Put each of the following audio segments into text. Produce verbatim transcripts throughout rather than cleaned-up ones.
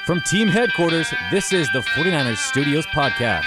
From team headquarters, this is the 49ers Studios podcast.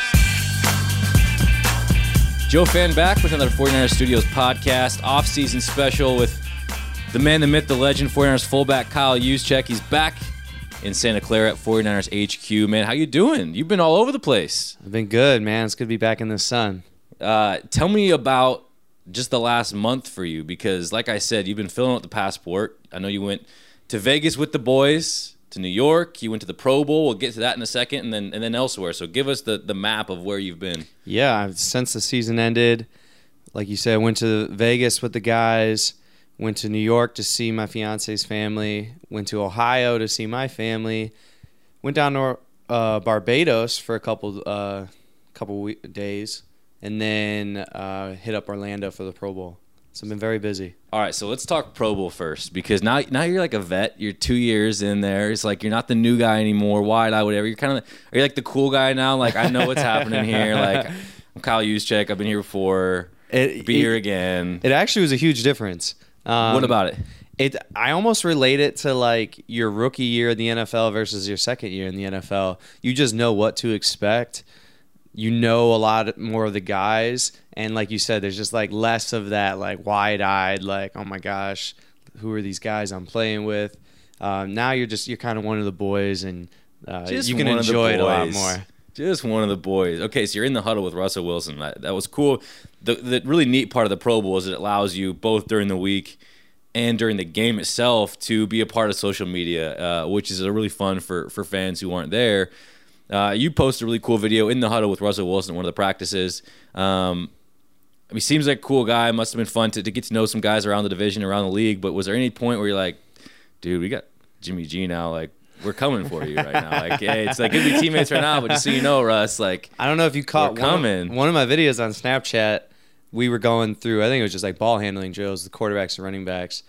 Joe Fan back with another 49ers Studios podcast, off-season special with the man, the myth, the legend, 49ers fullback Kyle Juszczyk. He's back in Santa Clara at 49ers H Q. Man, how you doing? You've been all over the place. I've been good, man. It's good to be back in the sun. Uh, tell me about just the last month for you, because like I said, you've been filling out the passport. I know you went to Vegas with the boys, to New York. You went to the Pro Bowl. We'll get to that in a second, and then and then elsewhere. So give us the, the map of where you've been. Yeah, since the season ended, like you said, I went to Vegas with the guys, went to New York to see my fiance's family, went to Ohio to see my family, went down to uh, Barbados for a couple uh, couple week, days, and then uh, hit up Orlando for the Pro Bowl. So I've been very busy. All right, so let's talk Pro Bowl first, because now now you're like a vet. You're two years in there. It's like you're not the new guy anymore, wide-eyed, whatever. You're kind of are you like the cool guy now? Like, I know what's happening here. Like, I'm Kyle Juszczyk. I've been here before. It, Be it, here again. It actually was a huge difference. Um, what about it? It I almost relate it to like your rookie year in the N F L versus your second year in the N F L. You just know what to expect. You know a lot more of the guys, and like you said, there's just like less of that like wide-eyed, like, oh my gosh, who are these guys I'm playing with? Um, now you're just you're kind of one of the boys, and uh, you can enjoy it a lot more. Just one of the boys. Okay, so you're in the huddle with Russell Wilson. That, that was cool. The the really neat part of the Pro Bowl is it allows you both during the week and during the game itself to be a part of social media, uh, which is a really fun for for fans who aren't there. Uh, you posted a really cool video in the huddle with Russell Wilson at one of the practices. Um, I mean, seems like a cool guy. Must have been fun to, to get to know some guys around the division, around the league. But was there any point where you're like, dude, we got Jimmy G now. Like, we're coming for you right now. Like, hey, it's like good to be teammates right now, but just so you know, Russ, like, I don't know if you caught we're one coming. Of, one of my videos on Snapchat. We were going through, I think it was just like ball handling drills, the quarterbacks and running backs.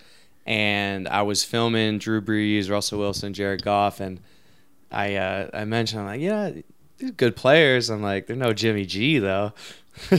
And I was filming Drew Brees, Russell Wilson, Jared Goff, and I uh, I mentioned, I'm like, yeah, these are good players. I'm like, they're no Jimmy G, though. I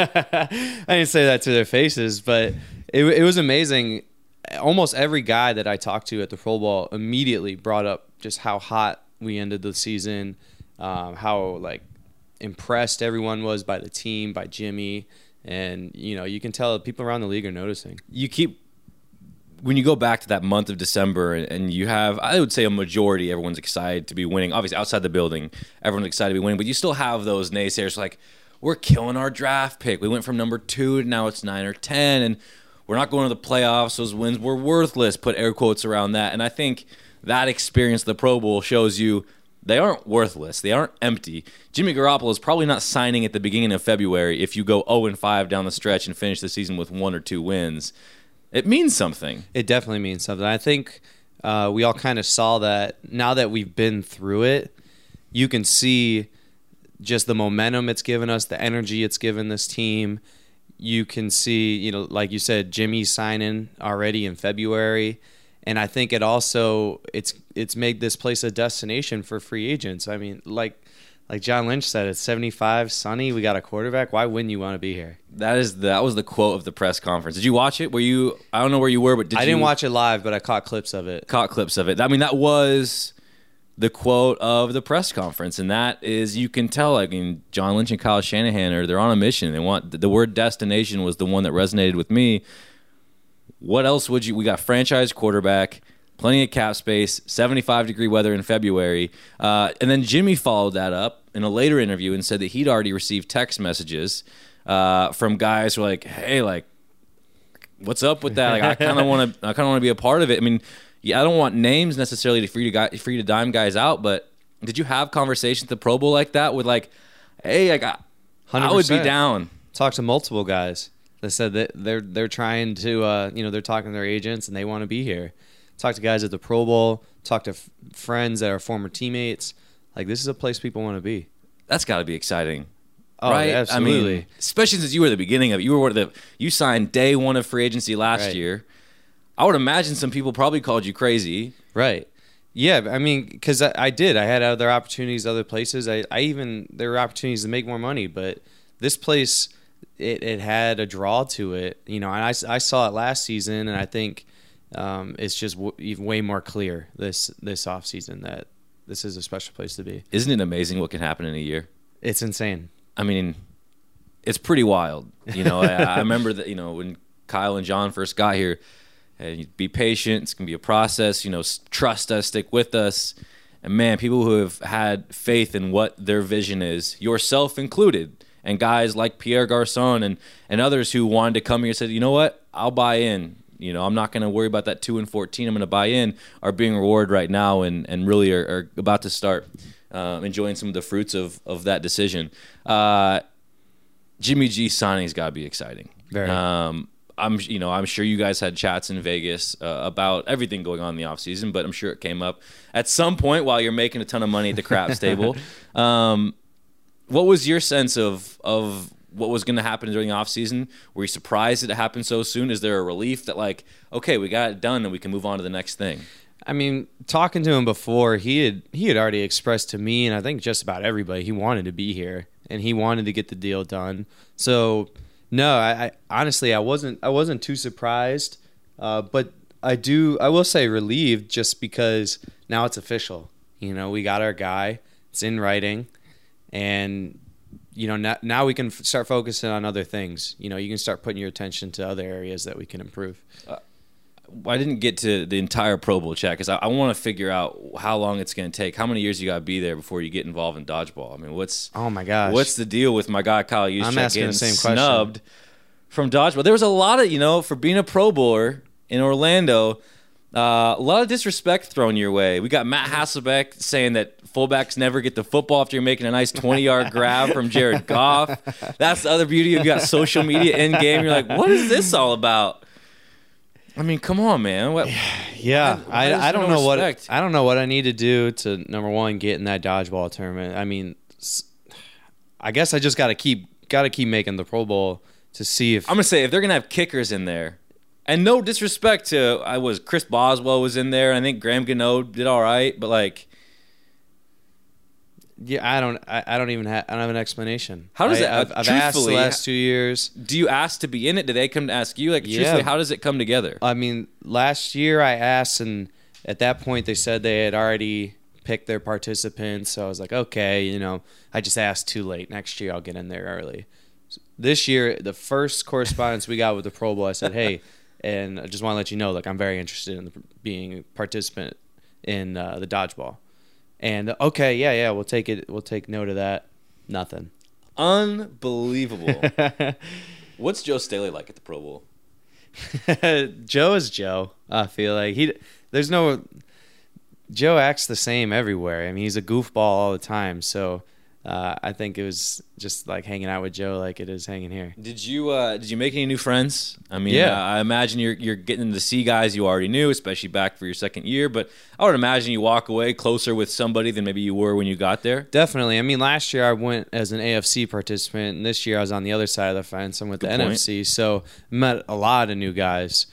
didn't say that to their faces, but it, it was amazing. Almost every guy that I talked to at the Pro Bowl immediately brought up just how hot we ended the season, um, how, like, impressed everyone was by the team, by Jimmy. And, you know, you can tell people around the league are noticing. You keep when you go back to that month of December and, and you have, I would say a majority, everyone's excited to be winning. Obviously, outside the building, everyone's excited to be winning, but you still have those naysayers like, we're killing our draft pick. We went from number two to now it's nine or ten, and we're not going to the playoffs. Those wins were worthless. Put air quotes around that. And I think that experience, the Pro Bowl, shows you they aren't worthless. They aren't empty. Jimmy Garoppolo is probably not signing at the beginning of February if you go oh and five down the stretch and finish the season with one or two wins. It means something. It definitely means something. I think uh, we all kind of saw that now that we've been through it. You can see just the momentum it's given us, the energy it's given this team. You can see, you know, like you said, Jimmy signing already in February. And I think it also it's it's made this place a destination for free agents. I mean, like like John Lynch said, it's seventy-five, sunny. We got a quarterback. Why wouldn't you want to be here? That is the, that was the quote of the press conference. Did you watch it? Were you? I don't know where you were, but did I you? I didn't watch it live, but I caught clips of it. Caught clips of it. I mean, that was the quote of the press conference, and that is, you can tell. I mean, John Lynch and Kyle Shanahan are they're on a mission. They want the word destination was the one that resonated with me. What else would you? We got franchise quarterback, plenty of cap space, seventy-five degree weather in February, uh, and then Jimmy followed that up in a later interview and said that he'd already received text messages uh, from guys who were like, "Hey, like, what's up with that? Like, I kind of want to, I kind of want to be a part of it." I mean, yeah, I don't want names necessarily to for you to guy, for you to dime guys out, but did you have conversations at the Pro Bowl like that with like, "Hey, like, I, I would be down." Talked to multiple guys. They said that they're they're trying to, uh, you know, they're talking to their agents and they want to be here. Talk to guys at the Pro Bowl. Talk to f- friends that are former teammates. Like, this is a place people want to be. That's got to be exciting. Oh, right? absolutely. I mean, especially since you were the beginning of it. You were one of the you signed day one of free agency last right. year. I would imagine some people probably called you crazy. Right. Yeah, I mean, because I, I did. I had other opportunities, other places. I, I even, there were opportunities to make more money, but this place, it, it had a draw to it. You know, and I, I saw it last season, and I think um, it's just w- even way more clear this this offseason that this is a special place to be. Isn't it amazing what can happen in a year? It's insane. I mean, it's pretty wild. You know, I, I remember that, you know, when Kyle and John first got here, and be patient. It's going to be a process. You know, trust us, stick with us. And, man, people who have had faith in what their vision is, yourself included, and guys like Pierre Garçon and, and others who wanted to come here and said, you know what, I'll buy in. You know, I'm not going to worry about that two and fourteen. I'm going to buy in, are being rewarded right now and, and really are, are about to start uh, enjoying some of the fruits of, of that decision. Uh, Jimmy G signing's got to be exciting. Very. Um, I'm, you know, I'm sure you guys had chats in Vegas uh, about everything going on in the offseason, but I'm sure it came up at some point while you're making a ton of money at the craps table. Um, what was your sense of of what was going to happen during the offseason? Were you surprised that it happened so soon? Is there a relief that, like, okay, we got it done and we can move on to the next thing? I mean, talking to him before, he had he had already expressed to me, and I think just about everybody, he wanted to be here and he wanted to get the deal done. So, no, I, I honestly I wasn't I wasn't too surprised, uh, but I do I will say relieved just because now it's official. You know, we got our guy. It's in writing, and you know now, now we can f- start focusing on other things. You know, you can start putting your attention to other areas that we can improve. Uh, I didn't get to the entire Pro Bowl chat because I, I want to figure out how long it's going to take. How many years you got to be there before you get involved in dodgeball? I mean, what's oh my gosh, what's the deal with my guy Kyle Juszczyk I'm asking getting the same snubbed question. from dodgeball? There was a lot of, you know, for being a Pro Bowler in Orlando, uh, a lot of disrespect thrown your way. We got Matt Hasselbeck saying that fullbacks never get the football after you're making a nice twenty-yard grab from Jared Goff. That's the other beauty. You've got social media in game. You're like, what is this all about? I mean, come on, man. What, yeah, why, why I I don't no know respect? what I don't know what I need to do to number one get in that dodgeball tournament. I mean, I guess I just got to keep got to keep making the Pro Bowl to see if I'm gonna say if they're gonna have kickers in there, and no disrespect to I was Chris Boswell was in there. I think Graham Gano did all right, but like, yeah, I don't I, I don't even have I don't have an explanation. How does I, it- I've, I've asked the truthfully, last two years. do you ask to be in it? Do they come to ask you? Like, Yeah. truthfully, how does it come together? I mean, last year I asked, and at that point they said they had already picked their participants. So I was like, okay, you know, I just asked too late. Next year I'll get in there early. This year, the first correspondence we got with the Pro Bowl, I said, hey, and I just want to let you know, like, I'm very interested in being a participant in uh, the dodgeball. And okay, yeah, yeah, we'll take it. We'll take note of that. Nothing. Unbelievable. What's Joe Staley like at the Pro Bowl? Joe is Joe. I feel like he. There's no. Joe acts the same everywhere. I mean, he's a goofball all the time. So uh, I think it was just like hanging out with Joe, like it is hanging here. Did you uh, did you make any new friends? I mean, Yeah. uh, I imagine you're you're getting to see guys you already knew, especially back for your second year. But I would imagine you walk away closer with somebody than maybe you were when you got there. Definitely. I mean, last year I went as an A F C participant, and this year I was on the other side of the fence. I'm with Good the point. N F C, so met a lot of new guys.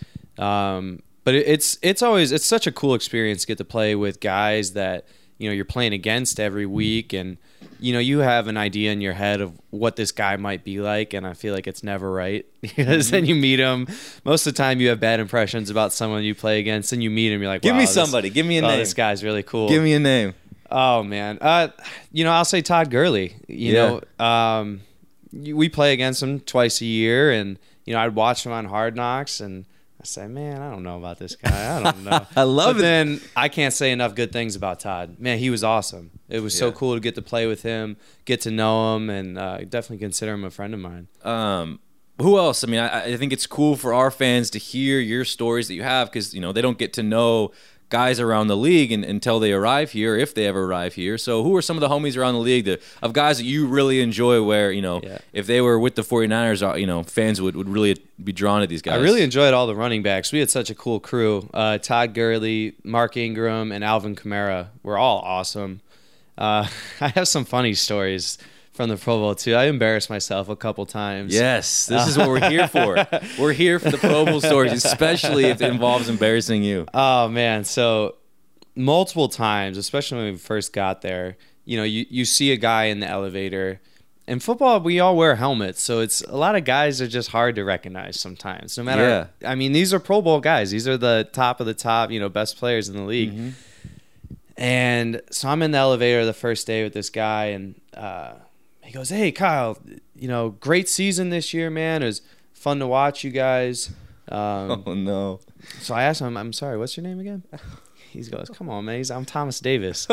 Um, but it, it's it's always it's such a cool experience to get to play with guys that you know you're playing against every week, and you know you have an idea in your head of what this guy might be like, and I feel like it's never right because then you meet him. Most of the time, you have bad impressions about someone you play against, and you meet him, you're like, Give wow, me this- somebody. Give me a oh, name. this guy's really cool. Give me a name. Oh man, uh, you know I'll say Todd Gurley. You Yeah. know, um, you- we play against him twice a year, and you know I'd watch him on Hard Knocks, and I say, man, I don't know about this guy. I don't know. I love but it. Then I can't say enough good things about Todd. Man, he was awesome. It was so Yeah. cool to get to play with him, get to know him, and uh, definitely consider him a friend of mine. Um, who else? I mean, I, I think it's cool for our fans to hear your stories that you have because you know they don't get to know guys around the league and, until they arrive here, if they ever arrive here. So who are some of the homies around the league that, of guys that you really enjoy where, you know, Yeah. if they were with the 49ers, uh, you know, fans would, would really be drawn to these guys? I really enjoyed all the running backs. We had such a cool crew. Uh, Todd Gurley, Mark Ingram, and Alvin Kamara were all awesome. Uh, I have some funny stories from the Pro Bowl, too. I embarrassed myself a couple times. Yes, this is what we're here for. We're here for the Pro Bowl stories, especially if it involves embarrassing you. Oh, man. So multiple times, especially when we first got there, you know, you, you see a guy in the elevator. In football, we all wear helmets, so it's a lot of guys are just hard to recognize sometimes. No matter, I mean, these are Pro Bowl guys. These are the top of the top, you know, best players in the league. Mm-hmm. And so I'm in the elevator the first day with this guy, and uh, he goes, "Hey, Kyle, you know, great season this year, man. It was fun to watch you guys." Um, Oh no! so I asked him, "I'm sorry, what's your name again?" He goes, "Come on, man. He's, I'm Thomas Davis."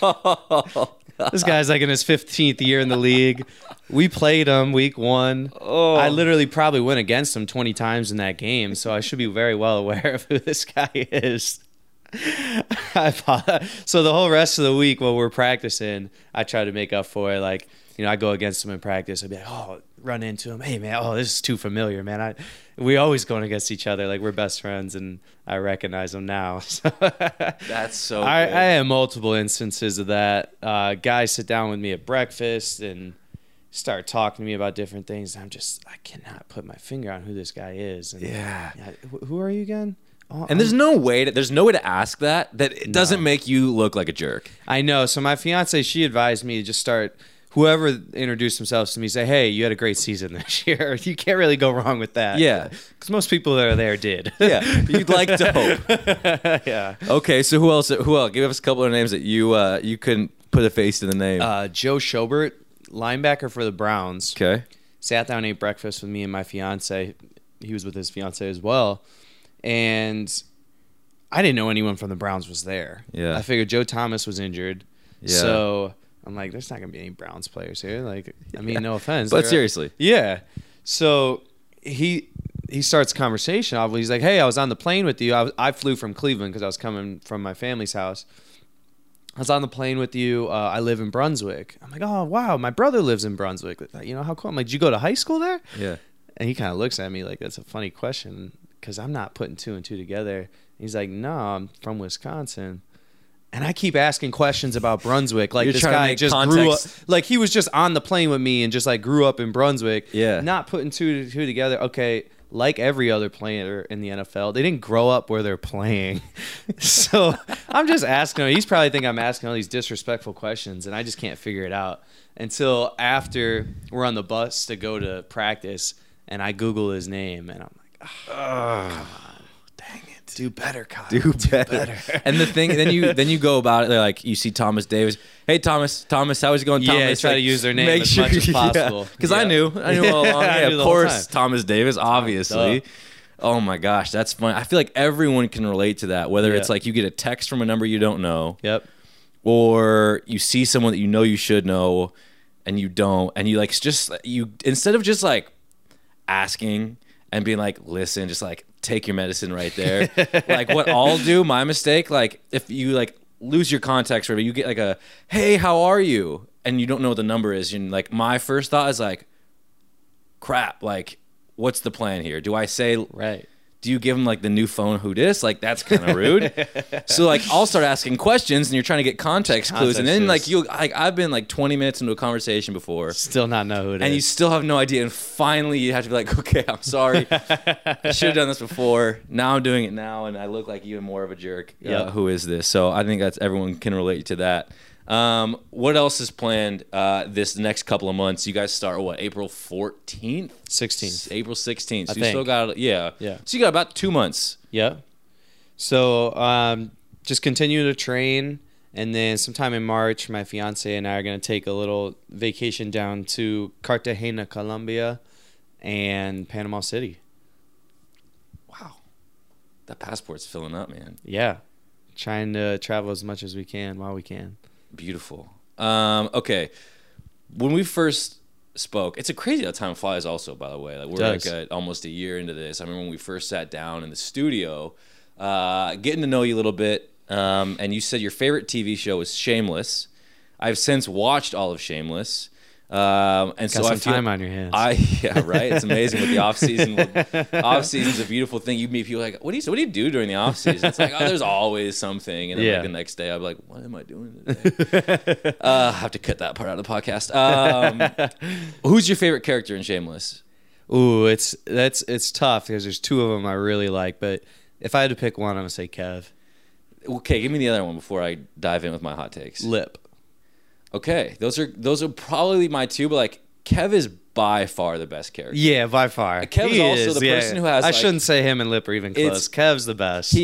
This guy's like in his fifteenth year in the league. We played him week one. Oh. I literally probably went against him twenty times in that game, so I should be very well aware of who this guy is. I thought, so the whole rest of the week while we're practicing, I try to make up for it. Like, you know, I go against him in practice. I'd be like, oh, run into him. Hey, man, oh, this is too familiar, man. I we always going against each other. Like, we're best friends, and I recognize him now. So That's so I, good. I have multiple instances of that. Uh, guys sit down with me at breakfast and start talking to me about different things. I'm just, I cannot put my finger on who this guy is. And, Yeah. yeah, wh- who are you again? Oh, And there's I'm- no way to there's no way to ask that that it doesn't No. make you look like a jerk. I know. So my fiance, she advised me to just start. Whoever introduced themselves to me, say, "Hey, you had a great season this year." You can't really go wrong with that. Yeah. because most people that are there did. Yeah, you'd like to hope. yeah. Okay, so who else? Who else? Give us a couple of names that you uh, you couldn't put a face to the name. Uh, Joe Schobert, linebacker for the Browns, Okay. sat down and ate breakfast with me and my fiance. He was with his fiance as well, and I didn't know anyone from the Browns was there. Yeah. I figured Joe Thomas was injured, Yeah. so I'm like, there's not gonna be any Browns players here. Like, I mean, Yeah. no offense, But They're- seriously. yeah. So he he starts a conversation. He's like, "Hey, I was on the plane with you. I, was, I flew from Cleveland because I was coming from my family's house. I was on the plane with you. Uh, I live in Brunswick." I'm like, "Oh, wow, my brother lives in Brunswick. You know how cool?" I'm like, "Did you go to high school there?" Yeah. And he kind of looks at me like that's a funny question because I'm not putting two and two together. He's like, "No, I'm from Wisconsin." And I keep asking questions about Brunswick. Like, You're this trying to guy make just grew up. context. Like, he was just on the plane with me and just, like, grew up in Brunswick. Yeah. Not putting two to two together. Okay, like every other player in the N F L, they didn't grow up where they're playing. So I'm just asking him. He's probably think I'm asking all these disrespectful questions, and I just can't figure it out until after we're on the bus to go to practice, and I Google his name, and I'm like, oh, dang it. Do better, Kyle. Do better. And the thing, then you then you go about it like you see Thomas Davis. Hey Thomas, Thomas, how is it going? Yeah, Thomas, try like, to use their name as much as possible. Because I Yeah. knew, I knew all along. I Yeah, knew of the whole course, time. Thomas Davis, obviously. duh. Oh my gosh, that's fun. I feel like everyone can relate to that. Whether Yeah. it's like you get a text from a number you don't know, Yep. or you see someone that you know you should know, and you don't, and you like just you instead of just like asking and being like, listen, just like take your medicine right there. Like what I'll do, my mistake, like if you like lose your context or you get like a, hey, how are you? And you don't know what the number is. And like my first thought is like, crap, like what's the plan here? Do I say, Right. do you give them like the new phone who dis? Like that's kind of rude. So like I'll start asking questions and you're trying to get context clues. And then Context like clues. you like I've been like twenty minutes into a conversation before. Still not know who it is. And you still have no idea. And finally, you have to be like, okay, I'm sorry. I should have done this before. Now I'm doing it now. And I look like even more of a jerk. Uh, Yep. who is this? So I think that's everyone can relate to that. Um, what else is planned uh, this next couple of months? You guys start, what, April fourteenth? sixteenth. April sixteenth. So I you still think. got, yeah. Yeah. So you got about two months. Yeah. So um, just continue to train. And then sometime in March, my fiance and I are going to take a little vacation down to Cartagena, Colombia, and Panama City. Wow. That passport's filling up, man. Yeah. Trying to travel as much as we can while we can. Beautiful. Um, okay. When we first spoke, it's a crazy how time flies also, by the way. Like we're does. like a, almost a year into this. I remember when we first sat down in the studio, uh, getting to know you a little bit, um, and you said your favorite T V show was Shameless. I've since watched all of Shameless. Um, and Got so some I feel, time on your hands. I yeah right. It's amazing with the off season. Off season's a beautiful thing. You meet people like, what do you what do you do during the off season? It's like, oh, there's always something. And then Yeah. like the next day, I'm like, what am I doing today? uh, I have to cut that part out of the podcast. Um, who's your favorite character in Shameless? Ooh, it's that's it's tough because there's two of them I really like. But if I had to pick one, I'm going to say Kev. Okay, give me the other one before I dive in with my hot takes. Lip. Okay, those are those are probably my two, but like Kev is by far the best character. Yeah, by far. Kev is He also the yeah. person who has, I like- shouldn't say him and Lip are even close. It's- Kev's the best. He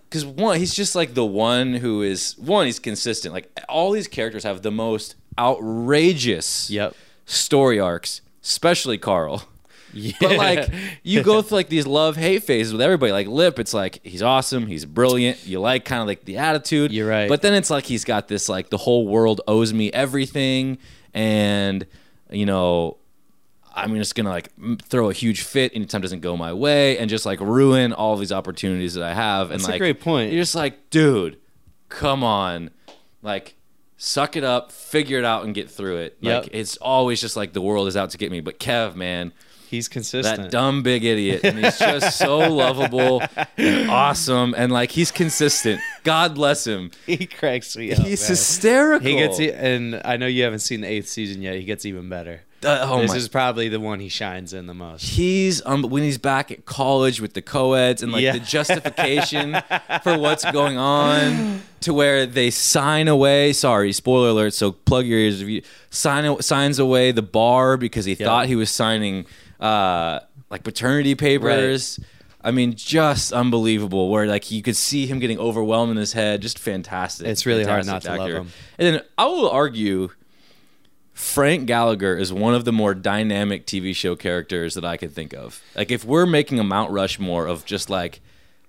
because one, he's just like the one who is one. He's consistent. Like all these characters have the most outrageous Yep. story arcs, especially Carl. Yeah. But like you go through like these love hate phases with everybody. Like Lip, it's like he's awesome, he's brilliant. You like kind of like the attitude. You're right. But then it's like he's got this like the whole world owes me everything, and you know, I'm just gonna like m- throw a huge fit anytime it doesn't go my way, and just like ruin all these opportunities that I have. And That's like a great point. You're just like, dude, come on, like. Suck it up, figure it out, and get through it. Like Yep. it's always just like the world is out to get me. But Kev, man, He's consistent. that dumb big idiot, and he's just so lovable and awesome, and like he's consistent. God bless him. He cracks me up. He's man. hysterical. He gets, e- and I know you haven't seen the eighth season yet. He gets even better. Uh, oh this my. is probably the one he shines in the most. He's um, when he's back at college with the co-eds and like Yeah. the justification for what's going on, to where they sign away. Sorry, spoiler alert. So plug your ears. If you sign signs away the bar because he Yep. thought he was signing uh, like paternity papers. I mean, just unbelievable. Where like you could see him getting overwhelmed in his head. Just fantastic. It's really hard Fantastic not to love actor. him. And then I will argue, Frank Gallagher is one of the more dynamic T V show characters that I could think of. Like if we're making a Mount Rushmore of just like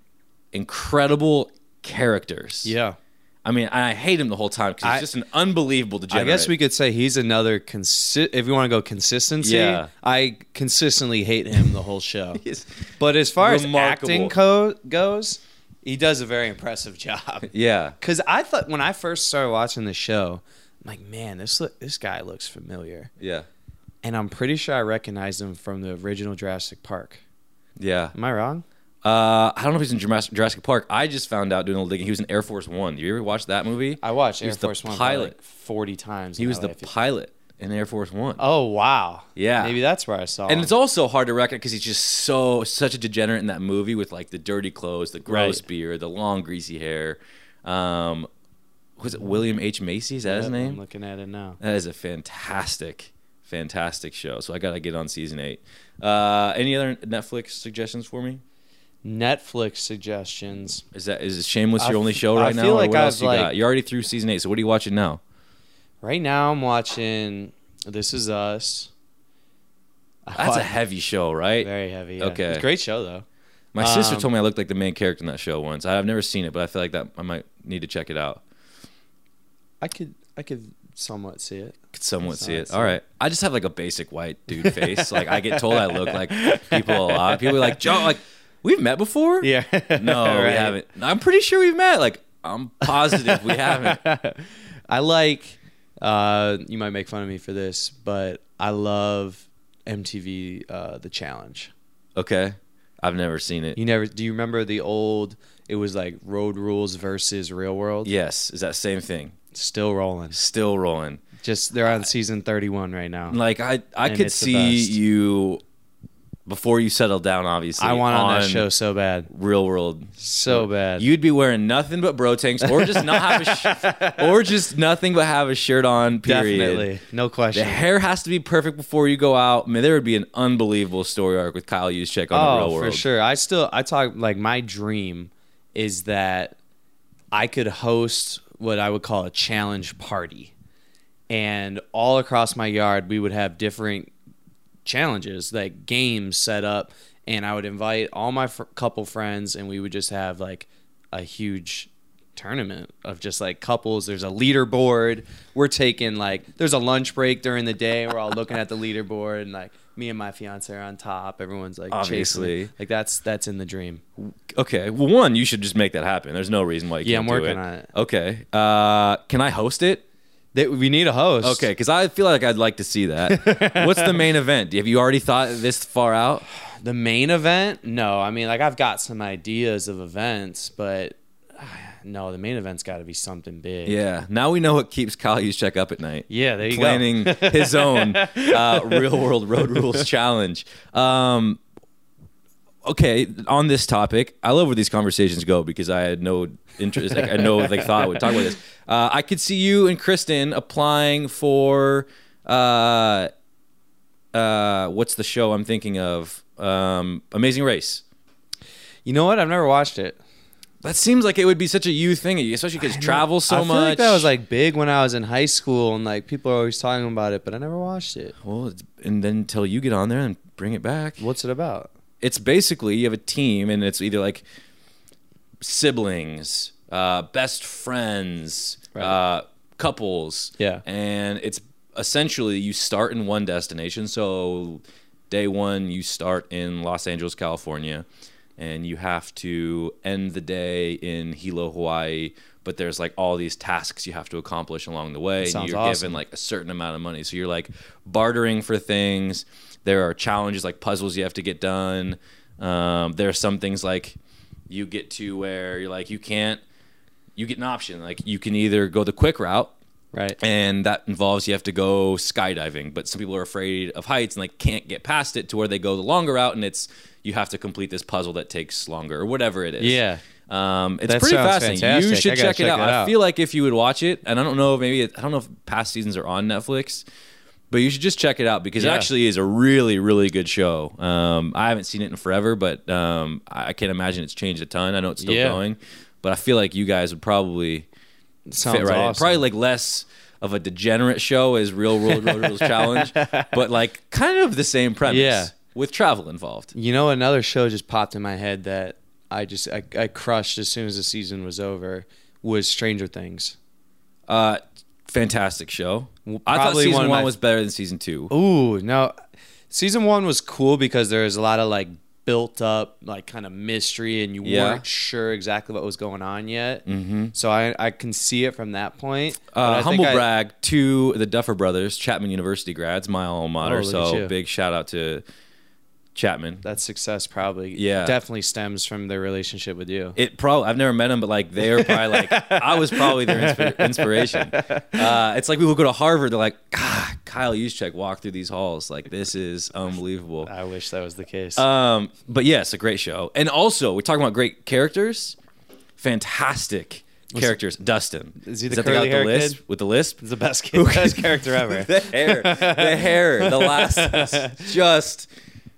incredible characters. Yeah. I mean, I hate him the whole time because he's I- just an unbelievable degenerate. I guess we could say he's another consi- if you want to go consistency. Yeah. I consistently hate him the whole show. He's But as far as remarkable. acting co- goes, he does a very impressive job. Yeah. Because I thought when I first started watching the show, I'm like, man, this look, this guy looks familiar, Yeah. and I'm pretty sure I recognized him from the original Jurassic Park. Yeah. Am I wrong? Uh, I don't know if he's in Jurassic Jurassic Park. I just found out doing a little digging. He was in Air Force One. Did you ever watch that movie? I watched He Air was the Force One pilot. probably like forty times. He in was my the life. pilot in Air Force One. Oh wow! Yeah. maybe that's where I saw. And him. it's also hard to recognize because he's just so such a degenerate in that movie with like the dirty clothes, the gross Right. beard, the long greasy hair. Um, was it William H Macy? Is that his Yep, name? I'm looking at it now. That is a fantastic, fantastic show. So I gotta get on season eight. Uh, any other Netflix suggestions for me? Netflix suggestions. Is that is Shameless I your only f- show I right now? feel Or like what else I've, you got? like- You're already through season eight. So what are you watching now? Right now, I'm watching This Is Us. I That's a wa- heavy show, right? very heavy. Yeah. Okay. It's a great show though. My sister Um, told me I looked like the main character in that show once. I've never seen it, but I feel like that I might need to check it out. I could I could somewhat see it. Could somewhat That's see not it. it. All right. I just have like a basic white dude face. Like I get told I look like people a lot. People are like, Joe, like we've met before? Yeah. No, we Right. haven't. I'm pretty sure we've met. Like I'm positive we haven't. I like. Uh, you might make fun of me for this, but I love M T V uh, The Challenge. Okay. I've never seen it. You never? Do you remember the old? It was like Road Rules versus Real World. Yes, is that same thing. Still rolling. Still rolling. Just they're on season thirty-one right now. Like I I And could it's the see best. you before you settle down, obviously. I want on, that show so bad, Real World. so bad. You'd be wearing nothing but bro tanks, or just not have a, sh- or just nothing but have a shirt on. Period. Definitely, no The question. hair has to be perfect before you go out. I mean, there would be an unbelievable story arc with Kyle Juszczyk on the Real Oh, World. for sure. I still I talk like my dream is that I could host what I would call a challenge party, and all across my yard we would have different challenges, like games set up, and I would invite all my fr- couple friends, and we would just have like a huge tournament of just like couples. There's a leaderboard. We're taking like there's a lunch break during the day. We're all looking at the leaderboard, and like me and my fiance are on top. Everyone's like chasing Obviously. it. Like that's that's in the dream. Okay, well, one, you should just make that happen. There's no reason why you Yeah, can't I'm do working it. on it. Okay, uh, can I host it? They, we need a host. Okay, because I feel like I'd like to see that. What's the main event? Have you already thought this far out? The main event? No, I mean like I've got some ideas of events, but uh, no, the main event's got to be something big. Yeah, now we know what keeps Kyle Juszczyk up at night. Yeah, there you Planning go. his own uh, real world road rules challenge. Um, okay, on this topic, I love where these conversations go because I had no interest. Like, I know they thought I would talk about this. Uh, I could see you and Kristen applying for uh, uh, what's the show I'm thinking of? Um, Amazing Race. You know what? I've never watched it. That seems like it would be such a you thing, especially because you travel so I feel much. like that was like big when I was in high school, and like people are always talking about it, but I never watched it. Well, it's, and then until you get on there and bring it back. What's it about? It's basically you have a team, and it's either like siblings, uh, best friends, Right. uh, couples. Yeah. And it's essentially you start in one destination. So day one, you start in Los Angeles, California. And you have to end the day in Hilo, Hawaii, but there's like all these tasks you have to accomplish along the way, and you're awesome. given like a certain amount of money. So you're like bartering for things. There are challenges like puzzles you have to get done. Um, there are some things like you get to where you're like you can't. You get an option like you can either go the quick route. Right. And that involves you have to go skydiving, but some people are afraid of heights and like can't get past it to where they go the longer route, and it's you have to complete this puzzle that takes longer or whatever it is. Yeah. Um, it's That pretty sounds fascinating. fantastic. You should I gotta check it check out. it I out. feel like if you would watch it, and I don't know, maybe it, I don't know if past seasons are on Netflix, but you should just check it out because Yeah. it actually is a really, really good show. Um, I haven't seen it in forever, but um, I I can't imagine it's changed a ton. I know it's still Yeah. going, but I feel like you guys would probably Sounds fit right in. awesome. Probably like less of a degenerate show as Real World Road Rules Challenge, but like kind of the same premise. Yeah. With travel involved. You know, another show just popped in my head that I just I, I crushed as soon as the season was over was Stranger Things. Uh, fantastic show. Well, I thought probably season one one, of my- was better than season two. Ooh, no. Season one was cool because there was a lot of like built up like kind of mystery, and you Yeah. weren't sure exactly what was going on yet. Mm-hmm. So I I can see it from that point. But I Uh, think humble I- brag to the Duffer Brothers, Chapman University grads, my alma mater. Oh, look at so you. big shout out to Chapman. That success probably Yeah. definitely stems from their relationship with you. It probably I've never met them, but like they were probably like I was probably their insp- inspiration. Uh, it's like people go to Harvard, they're like, ah, Kyle Juszczyk walked through these halls. Like this is unbelievable. I wish that was the case. Um, but yes, a great show. And also, we're talking about great characters. Fantastic characters. Dustin. Is he the that guy curly with the hair lisp? kid? With the lisp? It's the best kid, best character ever. the hair. The hair. The last. Just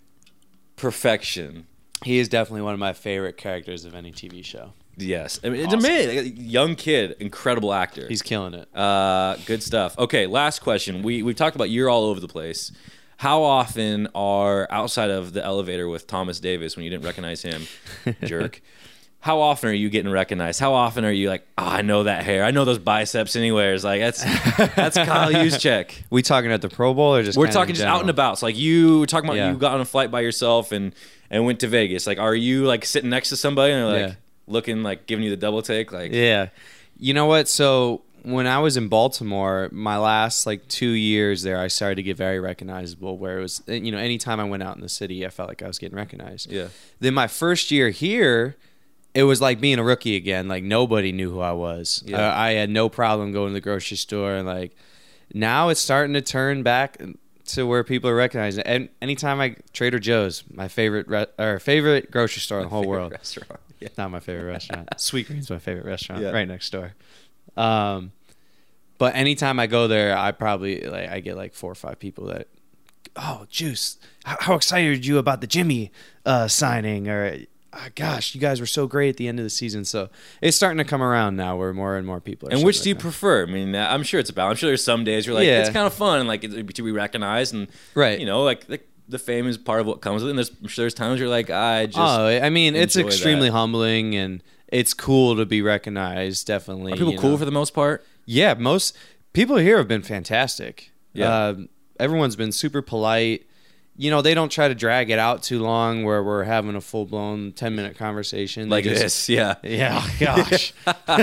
perfection. He is definitely one of my favorite characters of any T V show. Yes. I mean, it's Awesome. amazing. Like, young kid, incredible actor. He's killing it. Uh, good stuff. Okay, last question. We we've talked about you're all over the place. How often are outside of the elevator with Thomas Davis when you didn't recognize him, jerk? How often are you getting recognized? How often are you like, oh, I know that hair. I know those biceps anywhere. It's like that's that's Kyle Juszczyk. We talking at the Pro Bowl or just We're kinda talking in just general? out and about. So like you were talking about Yeah. you got on a flight by yourself and and went to Vegas. Like, are you like sitting next to somebody and they're like Yeah. looking like giving you the double take? Like, Yeah. You know what? So when I was in Baltimore, my last like two years there, I started to get very recognizable. Where it was, you know, anytime I went out in the city, I felt like I was getting recognized. yeah. Then my first year here, it was like being a rookie again. Like nobody knew who I was. Yeah. Uh, I had no problem going to the grocery store, and like now it's starting to turn back to where people are recognizing. And anytime I Trader Joe's, my favorite re- or favorite grocery store in the whole Favorite world. restaurant. Yeah. Not my favorite restaurant. Sweet Green's my favorite restaurant, Yeah. right next door. Um, but anytime I go there, I probably like I get like four or five people that, oh, Juice, how, how excited are you about the Jimmy uh, signing? Or oh, gosh, you guys were so great at the end of the season. So it's starting to come around now, where more and more people are. And which do starting you to prefer? I mean, uh, I'm sure it's about. I'm sure there's some days you're like, Yeah. it's kind of fun, like it- to be recognized, and Right. you know, like the, the fame is part of what comes with it. And there's, I'm sure there's times you're like, I just. Oh, I mean, it's enjoy extremely that. humbling, and it's cool to be recognized. Definitely, Are people you cool know. for the most part? Yeah, most people here have been fantastic. Yeah. Um, everyone's been super polite. You know, they don't try to drag it out too long where we're having a full blown ten minute conversation. They Like just- this, yeah. Yeah, gosh.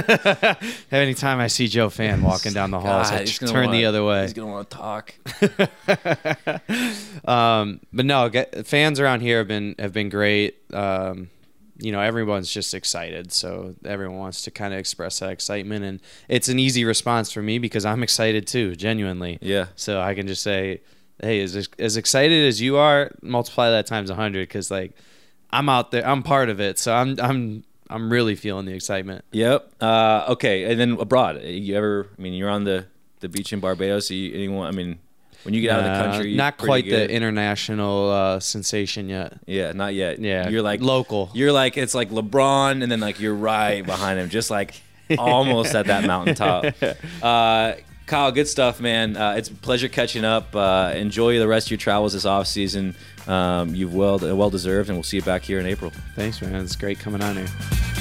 Anytime I see Joe Fan walking down the halls, I God, he's just gonna turn wanna- the other way. He's gonna want to talk. Um, but no, get, fans around here have been have been great. Um, you know, everyone's just excited, so everyone wants to kind of express that excitement, and it's an easy response for me because I'm excited too, genuinely. Yeah. So I can just say, hey, as as excited as you are, multiply that times a hundred, because like I'm out there, I'm part of it, so I'm I'm I'm really feeling the excitement. Yep. Uh, okay, and then abroad. You ever? I mean, you're on the the beach in Barbados. So you, anyone? I mean, When you get out of the Uh, country, you're not pretty quite good. the international uh, sensation yet. Yeah, not yet. Yeah, You're like local. You're like it's like LeBron, and then like you're right behind him, just like almost at that mountaintop. Uh, Kyle, good stuff, man. Uh, it's a pleasure catching up. Uh, enjoy the rest of your travels this off season. Um, you've well well deserved, and we'll see you back here in April. Thanks, man. It's great coming on here.